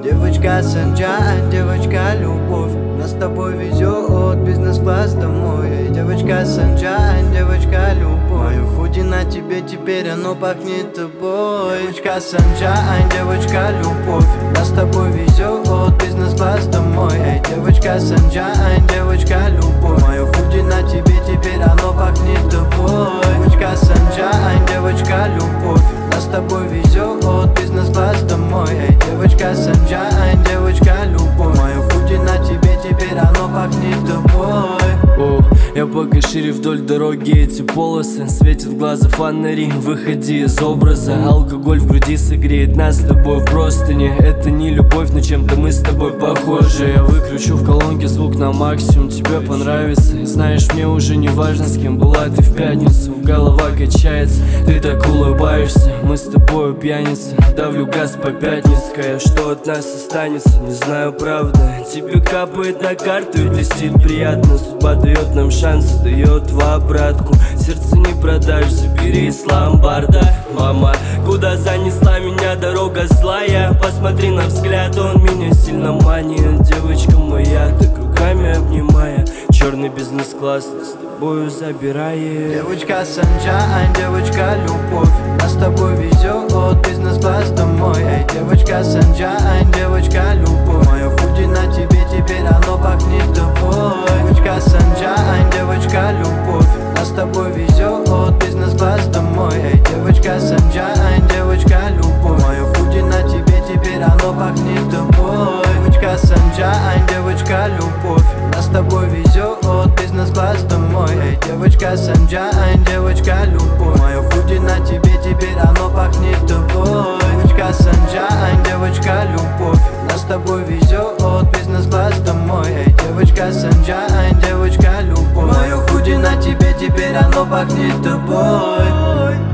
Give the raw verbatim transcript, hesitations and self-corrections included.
Девочка Санджай, девочка любовь, нас с тобой везет бизнес-класс домой. Девочка Санджай, девочка любовь, мою худи на тебе теперь, оно пахнет тобой. Девочка Санджай, девочка любовь, нас с тобой везет бизнес-класс домой. Эй, девочка Санджай, девочка любовь, мою худи на тебе теперь, оно пахнет тобой. Девочка Санджай, девочка любовь, нас с тобой везет бизнес-класс домой. Эй, девочка Санджай, девочка любовь, мою худи на тебе теперь, оно пахнет тобой. О, я пока шире вдоль дороги эти полосы, светит в глаза фонари, выходи из образа. Алкоголь в груди согреет нас с тобой в простыне. Это не любовь, но чем-то мы с тобой похожи. Я выключу в колонке звук на максимум, тебе понравится. И знаешь, мне уже не важно, с кем была ты в пятницу. Голова качается, ты так улыбаешься, мы с тобой пьяницы. Давлю газ по пятницкой, а что от нас останется, не знаю, правда. Тебе капает на карту и блестит приятно. Судьба дает нам шанс, дает в обратку. Сердце не продашь, забери из ломбарда. Мама, куда занесла меня дорога злая? Посмотри на взгляд, он меня сильно манит. Девочка моя, так руками обнимая, черный бизнес-класс с тобою забирает. Девочка Санджай, девочка любовь, нас с тобой везет бизнес-класс домой. Эй, девочка Санджай, девочка любовь, мое худи на тебе теперь, оно пахнет тобой. Девочка Санджай, девочка любовь, нас с тобой везет бизнес-класс домой. Эй, девочка Санджай, девочка любовь, мое худи на тебе теперь, оно пахнет тобой. Девочка Санджай, девочка любовь, нас с тобой везет бизнес-класс домой. Эй, девочка Санджай, девочка любовь, мое худи на тебе теперь, оно пахнет тобой. Девочка Санджай, девочка любовь, нас с тобой везет бизнес-класс домой. Эй, девочка Санджай, девочка любовь, мое худи на тебе теперь, оно пахнет тобой.